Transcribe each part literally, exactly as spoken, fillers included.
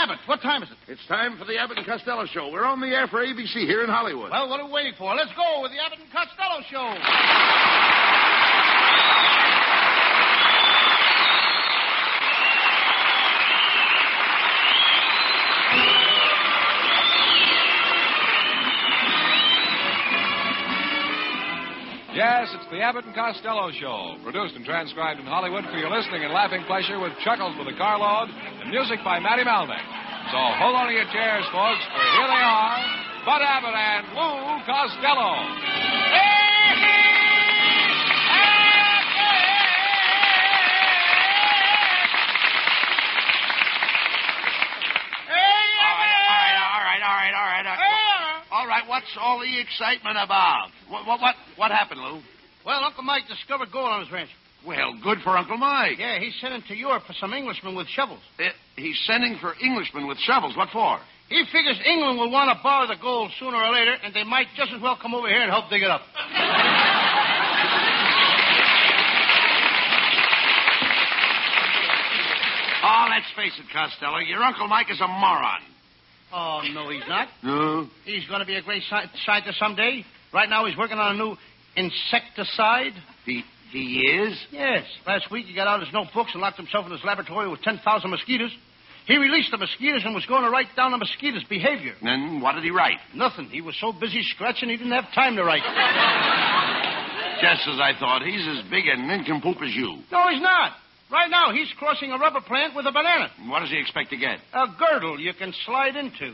Abbott, what time is it? It's time for the Abbott and Costello Show. We're on the air for A B C here in Hollywood. Well, what are we waiting for? Let's go with the Abbott and Costello Show. Yes, it's the Abbott and Costello Show, produced and transcribed in Hollywood for your listening and laughing pleasure with chuckles for the carload and music by Matty Malnick. So hold on to your chairs, folks, for here they are, Bud Abbott and Lou Costello. All right, what's all the excitement about? What what what, what happened, Lou? Well, Uncle Mike discovered gold on his ranch. Well, good for Uncle Mike. Yeah, he's sending to Europe for some Englishmen with shovels. Uh, he's sending for Englishmen with shovels. What for? He figures England will want to borrow the gold sooner or later, and they might just as well come over here and help dig it up. Oh, let's face it, Costello. Your Uncle Mike is a moron. Oh, no, he's not. No? He's going to be a great sci- scientist someday. Right now, he's working on a new insecticide. He he is? Yes. Last week, he got out his notebooks and locked himself in his laboratory with ten thousand mosquitoes. He released the mosquitoes and was going to write down the mosquitoes' behavior. Then what did he write? Nothing. He was so busy scratching, he didn't have time to write. Just as I thought. He's as big a nincompoop as you. No, he's not. Right now, he's crossing a rubber plant with a banana. What does he expect to get? A girdle you can slide into.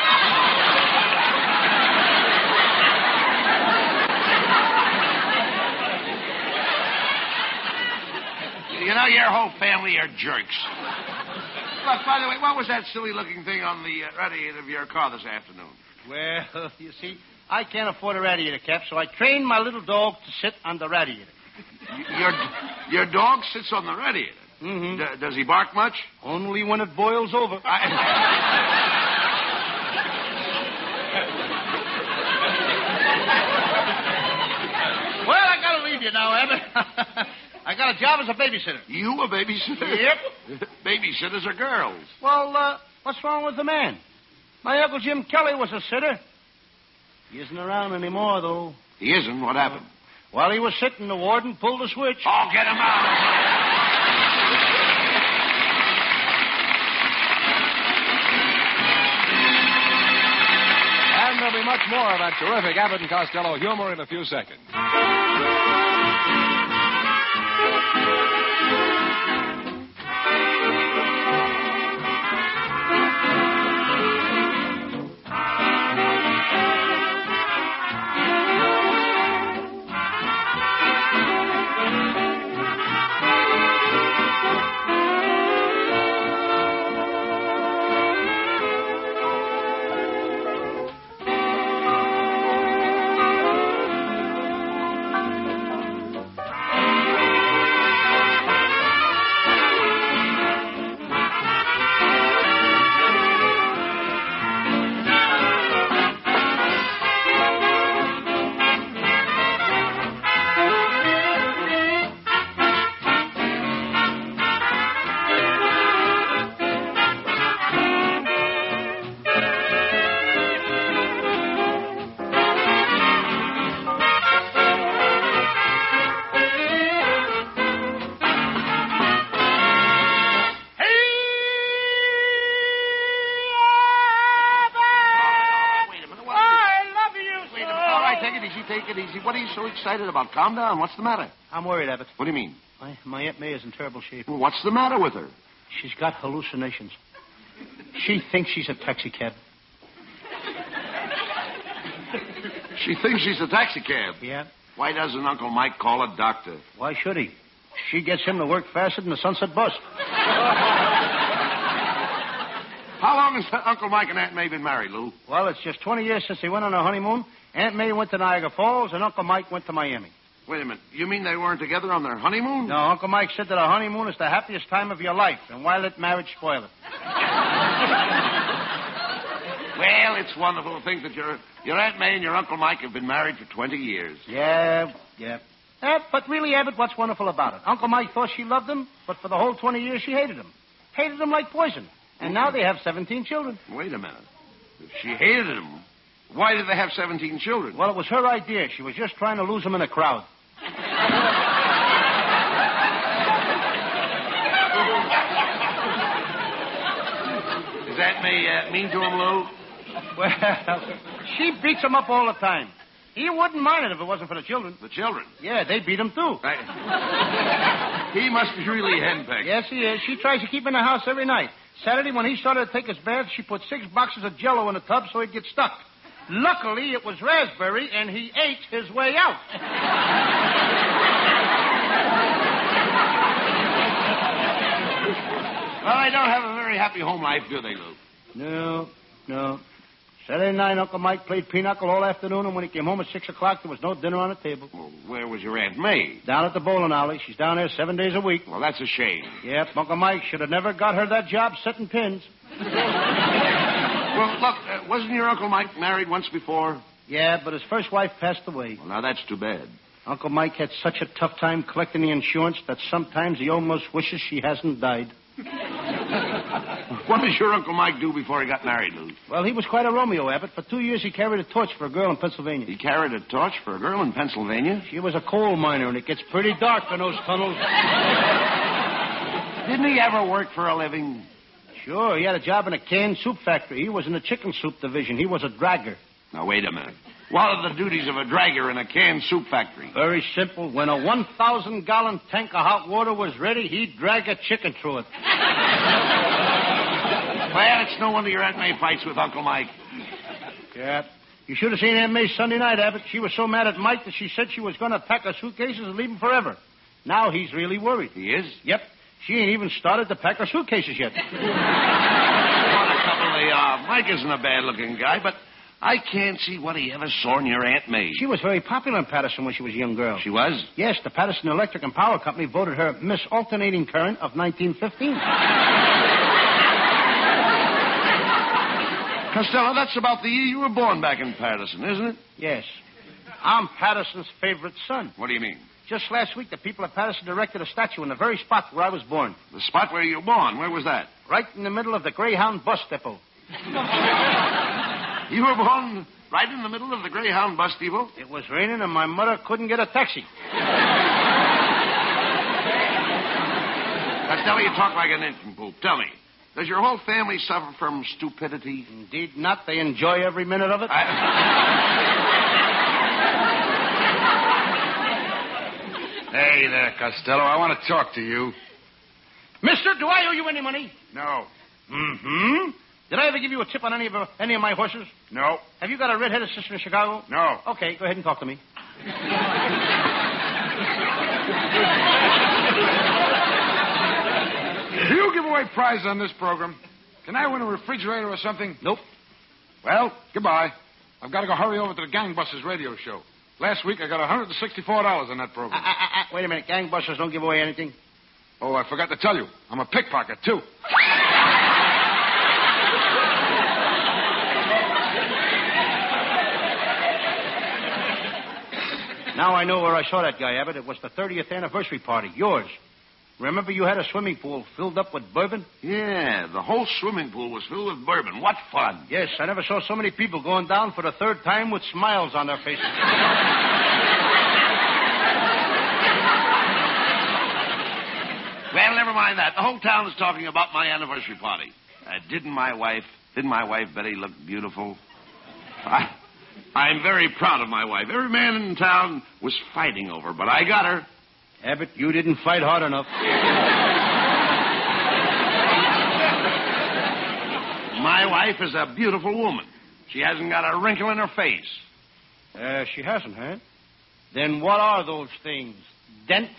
You know, your whole family are jerks. Look, by the way, what was that silly-looking thing on the uh, radiator of your car this afternoon? Well, you see, I can't afford a radiator cap, so I trained my little dog to sit on the radiator. Your your dog sits on the radiator. Mm-hmm. D- does he bark much? Only when it boils over. I... Well, I gotta leave you now, Abbott. I got a job as a babysitter. You a babysitter? Yep. Babysitters are girls. Well, uh, what's wrong with the man? My Uncle Jim Kelly was a sitter. He isn't around anymore, though. He isn't? What happened? While he was sitting, the warden pulled the switch. Oh, get him out. And there'll be much more of that terrific Abbott and Costello humor in a few seconds. What are you so excited about? Calm down. What's the matter? I'm worried, Abbott. What do you mean? My, my Aunt May is in terrible shape. Well, what's the matter with her? She's got hallucinations. She thinks she's a taxicab. She thinks she's a taxicab? Yeah. Why doesn't Uncle Mike call a doctor? Why should he? She gets him to work faster than the Sunset Bus. How long has Uncle Mike and Aunt May been married, Lou? Well, it's just twenty years since they went on their honeymoon. Aunt May went to Niagara Falls, and Uncle Mike went to Miami. Wait a minute. You mean they weren't together on their honeymoon? No, Uncle Mike said that a honeymoon is the happiest time of your life, and why let marriage spoil it? Well, it's wonderful to think that your, your Aunt May and your Uncle Mike have been married for twenty years. Yeah, yeah. Uh, but really, Abbott, what's wonderful about it? Uncle Mike thought she loved him, but for the whole twenty years she hated him. Hated him like poison. And now they have seventeen children. Wait a minute. If she hated him, why did they have seventeen children? Well, it was her idea. She was just trying to lose them in a crowd. Does that may, uh, mean to him, Lou? Well, she beats him up all the time. He wouldn't mind it if it wasn't for the children. The children? Yeah, they beat him, too. I... He must be really henpecked. Yes, he is. She tries to keep him in the house every night. Saturday, when he started to take his bath, she put six boxes of Jell-O in the tub so he'd get stuck. Luckily, it was raspberry, and he ate his way out. Well, they don't have a very happy home life, do they, Lou? No, no. Saturday night, Uncle Mike played pinochle all afternoon, and when he came home at six o'clock, there was no dinner on the table. Well, where was your Aunt May? Down at the bowling alley. She's down there seven days a week. Well, that's a shame. Yep, Uncle Mike should have never got her that job setting pins. Well, look, uh, wasn't your Uncle Mike married once before? Yeah, but his first wife passed away. Well, now that's too bad. Uncle Mike had such a tough time collecting the insurance that sometimes he almost wishes she hasn't died. What did your Uncle Mike do before he got married, Lou? Well, he was quite a Romeo, Abbott. For two years, he carried a torch for a girl in Pennsylvania. He carried a torch for a girl in Pennsylvania? She was a coal miner, and it gets pretty dark in those tunnels. Didn't he ever work for a living? Sure, he had a job in a canned soup factory. He was in the chicken soup division. He was a dragger. Now, wait a minute. What are the duties of a dragger in a canned soup factory? Very simple. When a one thousand gallon tank of hot water was ready, he'd drag a chicken through it. Well, it's no wonder your Aunt May fights with Uncle Mike. Yeah. You should have seen Aunt May Sunday night, Abbott. She was so mad at Mike that she said she was going to pack her suitcases and leave him forever. Now he's really worried. He is? Yep. She ain't even started to pack her suitcases yet. What a couple they are. Mike isn't a bad-looking guy, but I can't see what he ever saw in your Aunt May. She was very popular in Patterson when she was a young girl. She was? Yes, the Patterson Electric and Power Company voted her Miss Alternating Current of nineteen fifteen. Costello, that's about the year you were born back in Patterson, isn't it? Yes. I'm Patterson's favorite son. What do you mean? Just last week, the people of Patterson erected a statue in the very spot where I was born. The spot where you were born, where was that? Right in the middle of the Greyhound bus depot. You were born right in the middle of the Greyhound bus depot? It was raining and my mother couldn't get a taxi. Costello, you talk like an nincompoop. Tell me, does your whole family suffer from stupidity? Indeed not. They enjoy every minute of it. I... Hey there, Costello. I want to talk to you. Mister, do I owe you any money? No. Mm-hmm. Did I ever give you a tip on any of uh, any of my horses? No. Have you got a red-headed sister in Chicago? No. Okay, go ahead and talk to me. Do you give away prizes on this program? Can I win a refrigerator or something? Nope. Well, goodbye. I've got to go hurry over to the Gangbusters radio show. Last week, I got one hundred sixty-four dollars on that program. Uh, uh, uh, wait a minute. Gangbusters don't give away anything. Oh, I forgot to tell you. I'm a pickpocket, too. Now I know where I saw that guy, Abbott. It was the thirtieth anniversary party. Yours. Remember you had a swimming pool filled up with bourbon? Yeah, the whole swimming pool was filled with bourbon. What fun. Yes, I never saw so many people going down for the third time with smiles on their faces. Well, never mind that. The whole town is talking about my anniversary party. Uh, didn't my wife, didn't my wife Betty look beautiful? I, I'm very proud of my wife. Every man in town was fighting over her, but I got her. Abbott, you didn't fight hard enough. My wife is a beautiful woman. She hasn't got a wrinkle in her face. Uh, she hasn't, huh? Then what are those things? Dents?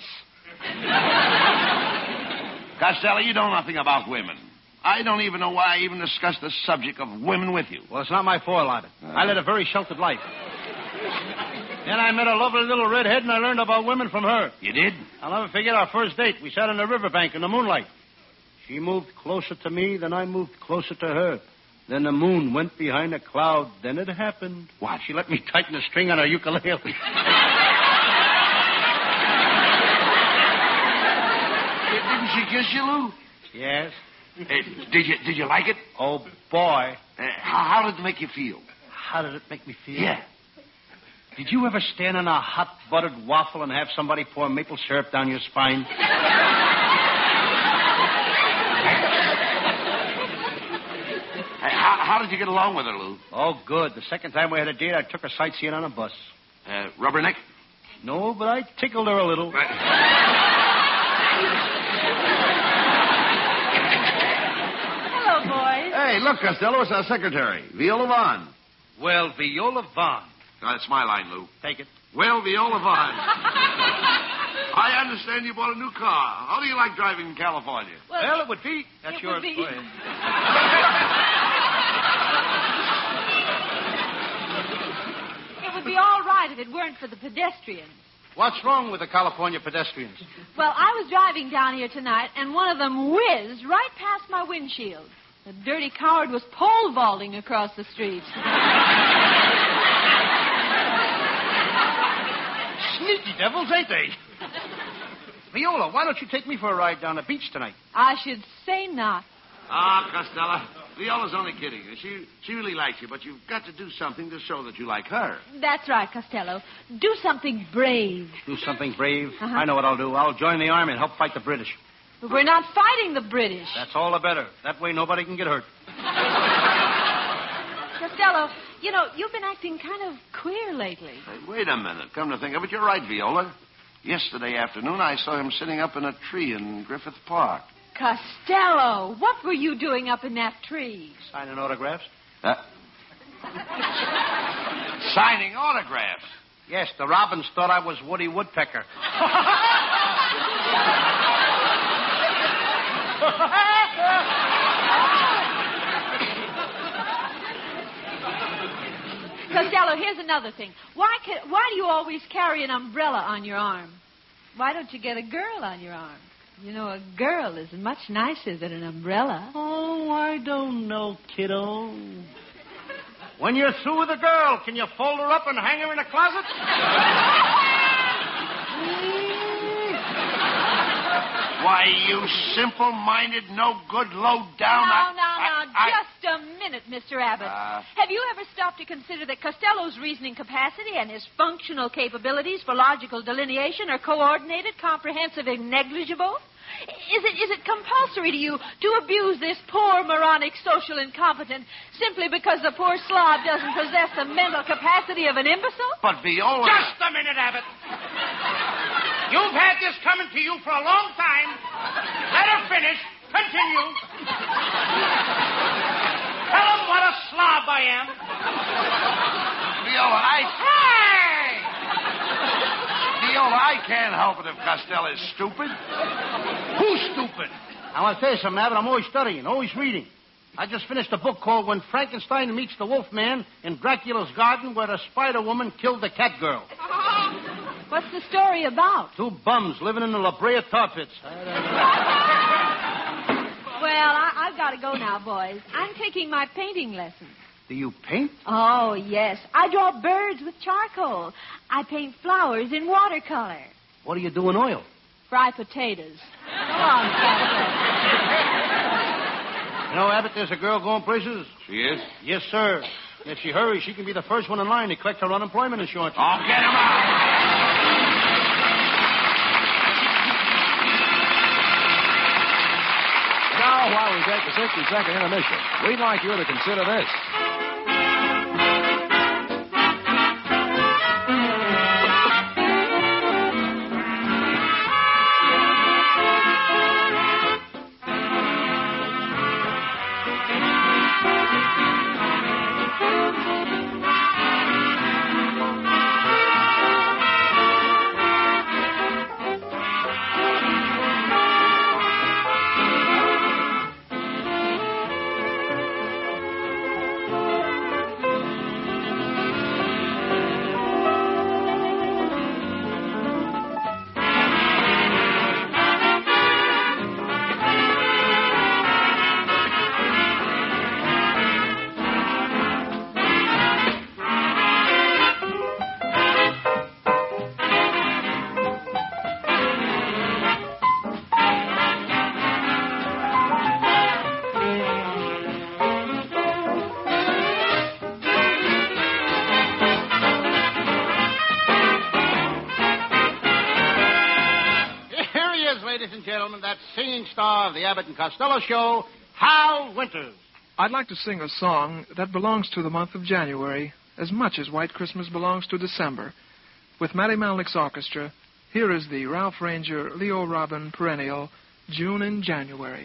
Costello, you know nothing about women. I don't even know why I even discussed the subject of women with you. Well, it's not my fault, Abbott. Uh, I led a very sheltered life. Then I met a lovely little redhead, and I learned about women from her. You did? I'll never forget our first date. We sat on the riverbank in the moonlight. She moved closer to me, then I moved closer to her. Then the moon went behind a cloud. Then it happened. What? She let me tighten the string on her ukulele. Didn't she kiss you, Lou? Yes. Uh, did you did you like it? Oh, boy. Uh, how, how did it make you feel? How did it make me feel? Yeah. Did you ever stand on a hot buttered waffle and have somebody pour maple syrup down your spine? Hey, how, how did you get along with her, Lou? Oh, good. The second time we had a date, I took her sightseeing on a bus. Uh, rubberneck? No, but I tickled her a little. Hello, boys. Hey, look, Costello, it's our secretary, Viola Vaughn. Well, Viola Vaughn. That's my line, Lou. Take it. Well, Viola Vaughn. I understand you bought a new car. How do you like driving in California? Well, Well, it would be. That's it yours. would be. Go ahead. It would be all right if it weren't for the pedestrians. What's wrong with the California pedestrians? Well, I was driving down here tonight, and one of them whizzed right past my windshield. The dirty coward was pole vaulting across the street. Sneaky devils, ain't they? Viola, why don't you take me for a ride down the beach tonight? I should say not. Ah, Costello, Viola's only kidding. She she really likes you, but you've got to do something to show that you like her. That's right, Costello. Do something brave. Do something brave. Uh-huh. I know what I'll do. I'll join the army and help fight the British. But we're not fighting the British. That's all the better. That way nobody can get hurt. Costello, you know, you've been acting kind of queer lately. Hey, wait a minute. Come to think of it, you're right, Viola. Yesterday afternoon, I saw him sitting up in a tree in Griffith Park. Costello, what were you doing up in that tree? Signing autographs? Uh, signing autographs. Yes, the robins thought I was Woody Woodpecker. Costello, here's another thing. Why can, why do you always carry an umbrella on your arm? Why don't you get a girl on your arm? You know, a girl is much nicer than an umbrella. Oh, I don't know, kiddo. When you're through with a girl, can you fold her up and hang her in a closet? Why, you simple-minded, no-good, low-down... No, I, no, no. I, I, Just a minute, Mister Abbott. Uh, Have you ever stopped to consider that Costello's reasoning capacity and his functional capabilities for logical delineation are coordinated, comprehensive, and negligible? Is it is it compulsory to you to abuse this poor, moronic, social incompetent simply because the poor slob doesn't possess the mental capacity of an imbecile? But Viola... Just a minute, Abbott. You've had this coming to you for a long time. Let her finish. Continue. Tell them what a slob I am. Viola, I... Hey! Viola, I can't help it if Costello's stupid. Who's stupid? I want to tell you something, Abbott. I'm always studying, always reading. I just finished a book called When Frankenstein Meets the Wolfman in Dracula's Garden, where the Spider Woman killed the cat girl. What's the story about? Two bums living in the La Brea tar pits. Well, I, I've got to go now, boys. I'm taking my painting lessons. Do you paint? Oh, yes. I draw birds with charcoal. I paint flowers in watercolor. What do you do in oil? Fry potatoes. Go on, Costello. You know, Abbott, there's a girl going places. She is? Yes, sir. If she hurries, she can be the first one in line to collect her unemployment insurance. Oh, get him out! Now, while we take the sixty-second intermission, we'd like you to consider this. gentlemen, that singing star of the Abbott and Costello Show, Hal Winters. I'd like to sing a song that belongs to the month of January as much as White Christmas belongs to December. With Matty Malnick's orchestra, here is the Ralph Ranger, Leo Robin perennial, June in January.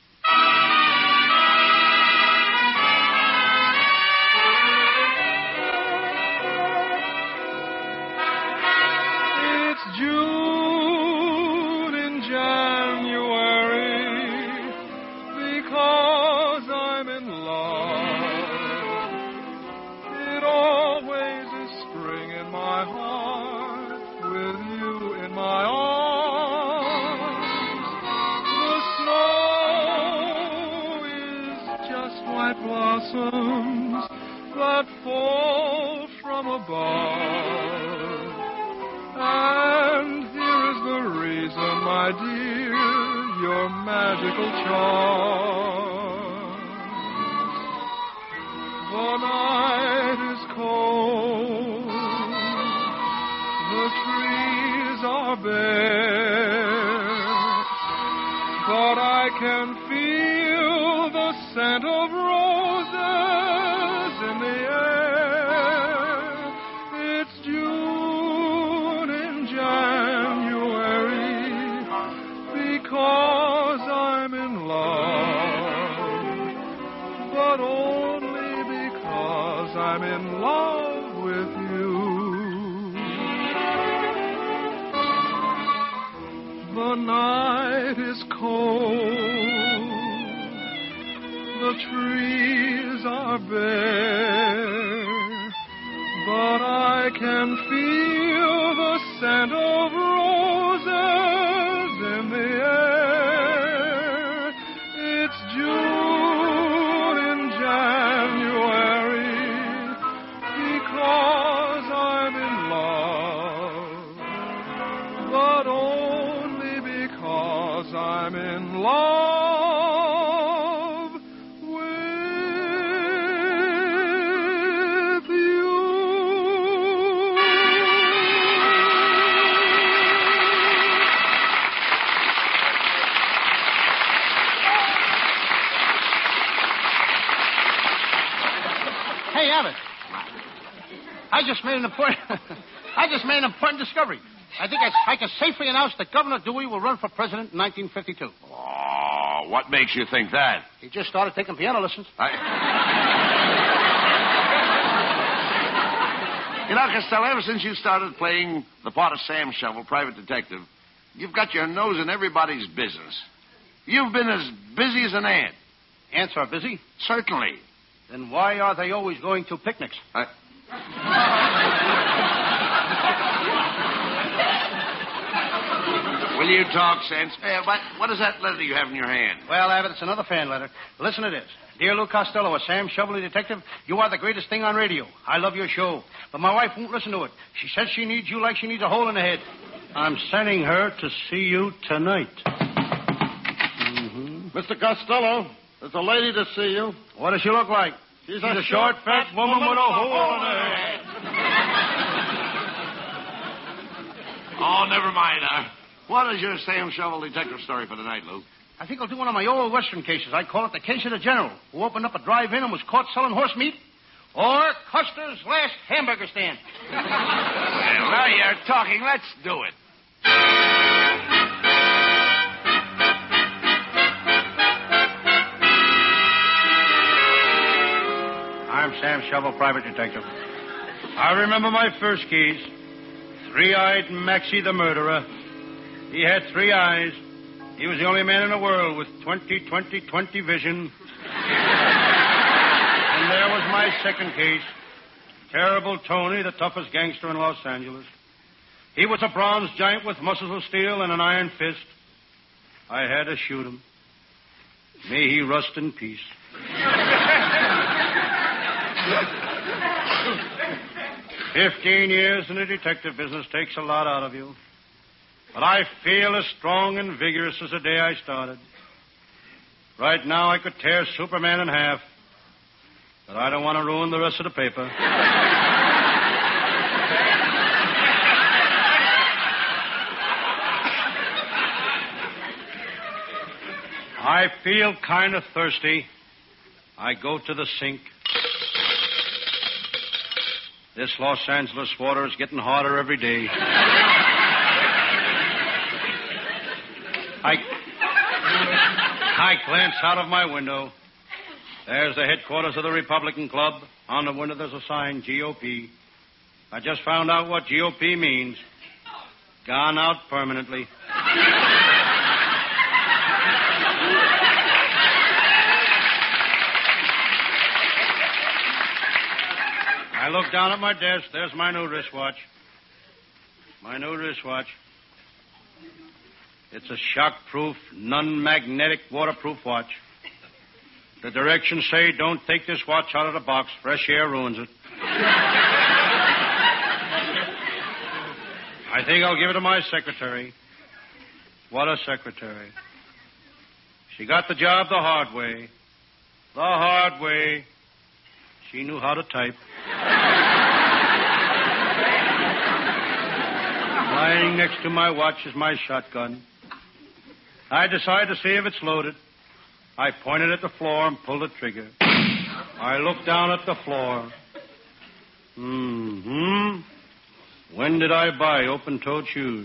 It's June in January because I'm in love. It always is spring in my heart with you in my arms. The snow is just white blossoms that fall from above. And here is the reason, my dear, your magical charms. The night is cold, the trees are bare, but I can feel the scent of roses in the air. It's June in January because I'm in love, but only because I'm in love with you. The night is cold, the trees are bare, but I can feel the scent of roses in the air. It's June in January because I'm in love, but only because I'm in love. Hey, Abbott. I just made an important. I just made an important discovery. I think I, I can safely announce that Governor Dewey will run for president in nineteen fifty-two. Oh, what makes you think that? He just started taking piano lessons. I... You know, Costello, ever since you started playing the part of Sam Shovel, private detective, you've got your nose in everybody's business. You've been as busy as an ant. Ants are busy. Certainly. Then why are they always going to picnics? I... Will you talk sense? Uh, what, what is that letter you have in your hand? Well, Abbott, it's another fan letter. Listen to this. Dear Lou Costello, a Sam Shovelly detective, you are the greatest thing on radio. I love your show. But my wife won't listen to it. She says she needs you like she needs a hole in the head. I'm sending her to see you tonight. Mm-hmm. Mister Costello, there's a lady to see you. What does she look like? She's, She's a, a short, fat woman, woman with a hole in her head. Oh, never mind. Uh, what is your Sam Shovel detective story for tonight, Lou? I think I'll do one of my old Western cases. I call it the case of the general who opened up a drive-in and was caught selling horse meat, or Custer's last hamburger stand. Well, now you're talking. Let's do it. I'm Sam Shovel, private detective. I remember my first case. Three-eyed Maxie the murderer. He had three eyes. He was the only man in the world with twenty twenty twenty vision. And there was my second case. Terrible Tony, the toughest gangster in Los Angeles. He was a bronze giant with muscles of steel and an iron fist. I had to shoot him. May he rust in peace. Fifteen years in the detective business takes a lot out of you. But I feel as strong and vigorous as the day I started. Right now I could tear Superman in half. But I don't want to ruin the rest of the paper. I feel kind of thirsty. I go to the sink. This Los Angeles water is getting harder every day. I, I glance out of my window. There's the headquarters of the Republican Club. On the window there's a sign, G O P. I just found out what G O P means. Gone out permanently. I look down at my desk. There's my new wristwatch. My new wristwatch. It's a shock-proof, non-magnetic, waterproof watch. The directions say don't take this watch out of the box. Fresh air ruins it. I think I'll give it to my secretary. What a secretary. She got the job the hard way. The hard way. She knew how to type. Lying next to my watch is my shotgun. I decide to see if it's loaded. I pointed at the floor and pulled the trigger. I looked down at the floor. Mm-hmm. When did I buy open-toed shoes?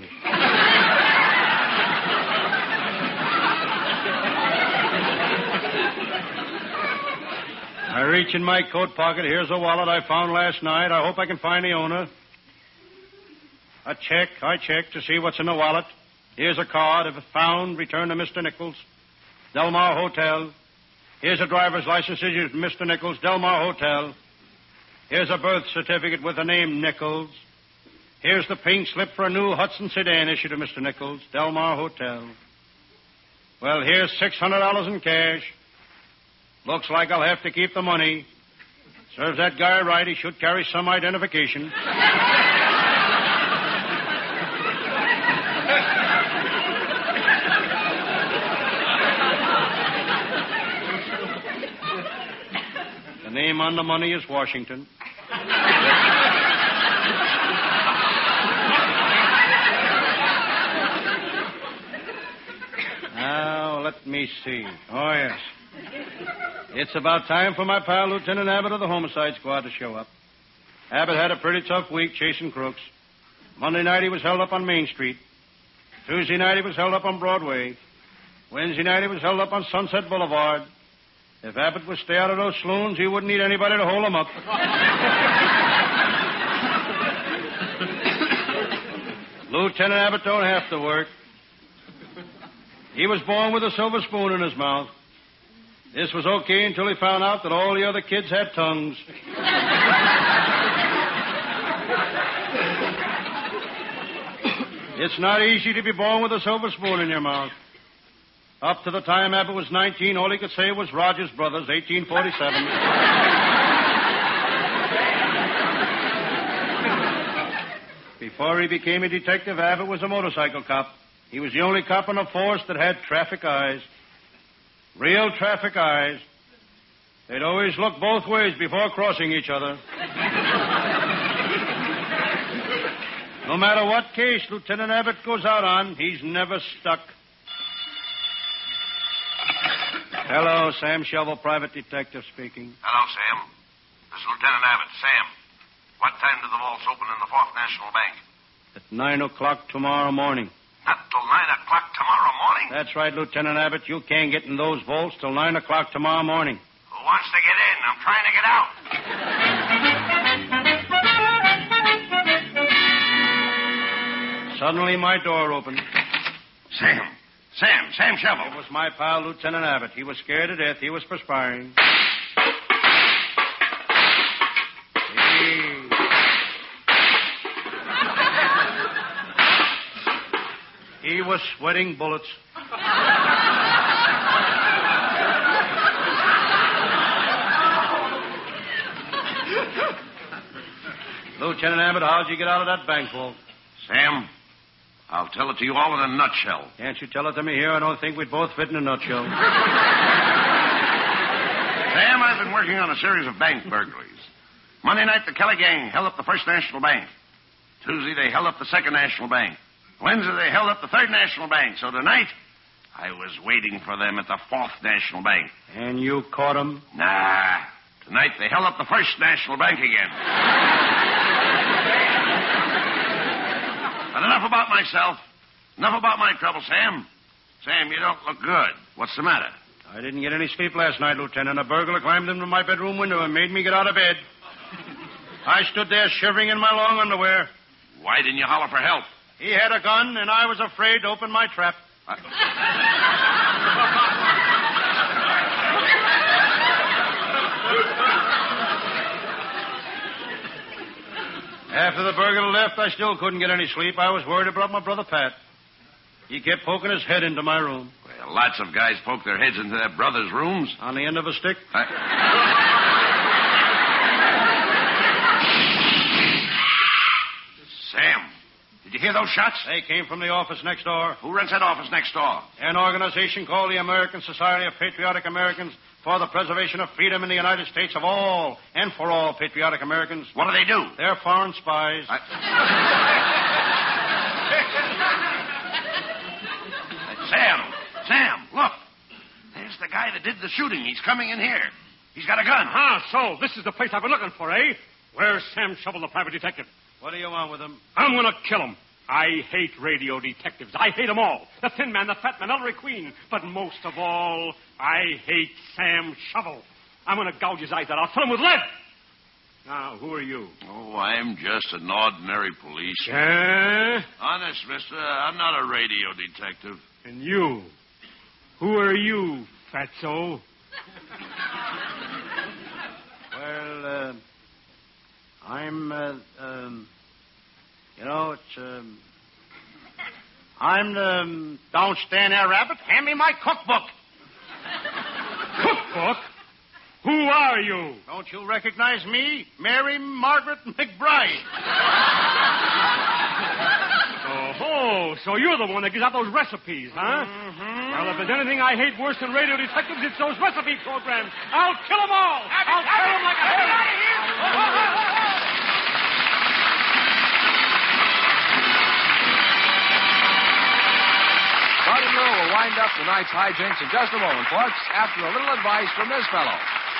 I reach in my coat pocket. Here's a wallet I found last night. I hope I can find the owner. A check. I check to see what's in the wallet. Here's a card. If found, return to Mister Nichols. Delmar Hotel. Here's a driver's license issued to Mister Nichols, Delmar Hotel. Here's a birth certificate with the name Nichols. Here's the pink slip for a new Hudson sedan issued to Mister Nichols, Delmar Hotel. Well, here's six hundred dollars in cash. Looks like I'll have to keep the money. Serves that guy right. He should carry some identification. The name on the money is Washington. Now, let me see. Oh, yes. It's about time for my pal, Lieutenant Abbott of the Homicide Squad, to show up. Abbott had a pretty tough week chasing crooks. Monday night he was held up on Main Street. Tuesday night he was held up on Broadway. Wednesday night he was held up on Sunset Boulevard. If Abbott would stay out of those saloons, he wouldn't need anybody to hold him up. Lieutenant Abbott don't have to work. He was born with a silver spoon in his mouth. This was okay until he found out that all the other kids had tongues. It's not easy to be born with a silver spoon in your mouth. Up to the time Abbott was nineteen, all he could say was Rogers Brothers, eighteen forty-seven. Before he became a detective, Abbott was a motorcycle cop. He was the only cop on the force that had traffic eyes. Real traffic eyes. They'd always look both ways before crossing each other. No matter what case Lieutenant Abbott goes out on, he's never stuck. Hello, Sam Shovel, private detective speaking. Hello, Sam. This is Lieutenant Abbott. Sam, what time do the vaults open in the Fourth National Bank? At nine o'clock tomorrow morning. Not till nine o'clock tomorrow morning? That's right, Lieutenant Abbott. You can't get in those vaults till nine o'clock tomorrow morning. Who wants to get in? I'm trying to get out. Suddenly, my door opened. Sam. Sam. Sam Shovel. It was my pal, Lieutenant Abbott. He was scared to death. He was perspiring. He... he was sweating bullets. Lieutenant Abbott, how'd you get out of that bank vault? Sam, I'll tell it to you all in a nutshell. Can't you tell it to me here? I don't think we'd both fit in a nutshell. Sam, I've been working on a series of bank burglaries. Monday night, the Kelly gang held up the First National Bank. Tuesday, they held up the Second National Bank. Wednesday, they held up the Third National Bank. So tonight, I was waiting for them at the Fourth National Bank. And you caught 'em? Nah. Tonight they held up the First National Bank again. But enough about myself. Enough about my trouble, Sam. Sam, you don't look good. What's the matter? I didn't get any sleep last night, Lieutenant. A burglar climbed into my bedroom window and made me get out of bed. I stood there shivering in my long underwear. Why didn't you holler for help? He had a gun, and I was afraid to open my trap. I... After the burglar left, I still couldn't get any sleep. I was worried about my brother Pat. He kept poking his head into my room. Well, lots of guys poke their heads into their brothers' rooms. On the end of a stick? I... Sam, did you hear those shots? They came from the office next door. Who runs that office next door? An organization called the American Society of Patriotic Americans for the Preservation of Freedom in the United States of all and for all patriotic Americans. What do they do? They're foreign spies. I... Sam, Sam, look. There's the guy that did the shooting. He's coming in here. He's got a gun. Ah, so this is the place I've been looking for, eh? Where's Sam Shovel, the private detective? What do you want with him? I'm going to kill him. I hate radio detectives. I hate them all. The Thin Man, the Fat Man, Ellery Queen. But most of all, I hate Sam Shovel. I'm going to gouge his eyes out. I'll fill him with lead. Now, who are you? Oh, I'm just an ordinary policeman. Eh? Honest, mister, I'm not a radio detective. And you? Who are you, fatso? Well, uh, I'm, uh, um, you know, it's, um, I'm the, um, don't stand there, Rabbit. Hand me my cookbook. Cookbook? Who are you? Don't you recognize me? Mary Margaret McBride. Oh, so you're the one that gives out those recipes, huh? Mm-hmm. Well, if there's anything I hate worse than radio detectives, it's those recipe programs. I'll kill them all. I'll tear them like a hare. Get out of here. Bud and Lou will wind up tonight's hijinks in just a moment, folks, after a little advice from this fellow.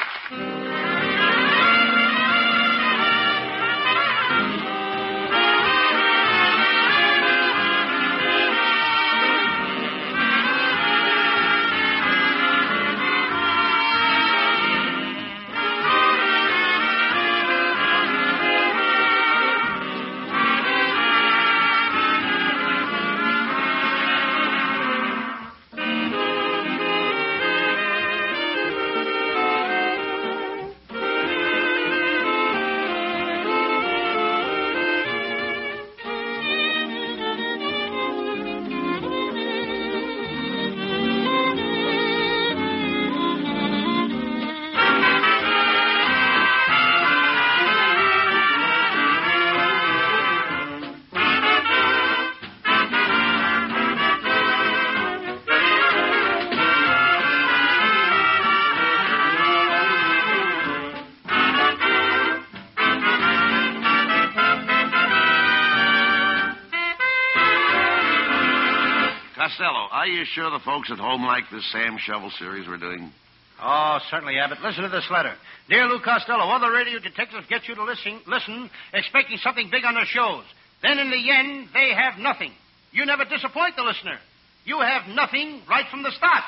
Costello, are you sure the folks at home like this Sam Shovel series we're doing? Oh, certainly, Abbott. Listen to this letter. Dear Lou Costello, other radio detectives get you to listen, listen, expecting something big on their shows. Then in the end, they have nothing. You never disappoint the listener. You have nothing right from the start.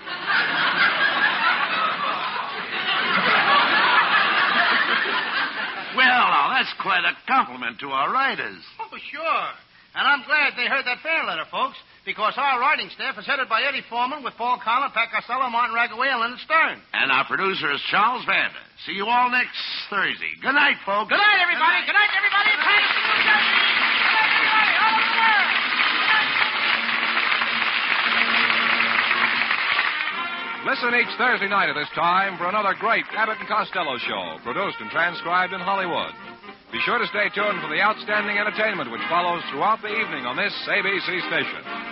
Well, now, that's quite a compliment to our writers. Oh, sure. And I'm glad they heard that fan letter, folks, because our writing staff is headed by Eddie Foreman with Paul Collin, Pat Costello, Martin Ragaway, and Leonard Stern. And our producer is Charles Vander. See you all next Thursday. Good night, folks. Good night, everybody. Good night, everybody. Good night, everybody. All over the world. Listen each Thursday night at this time for another great Abbott and Costello show, produced and transcribed in Hollywood. Be sure to stay tuned for the outstanding entertainment which follows throughout the evening on this A B C station.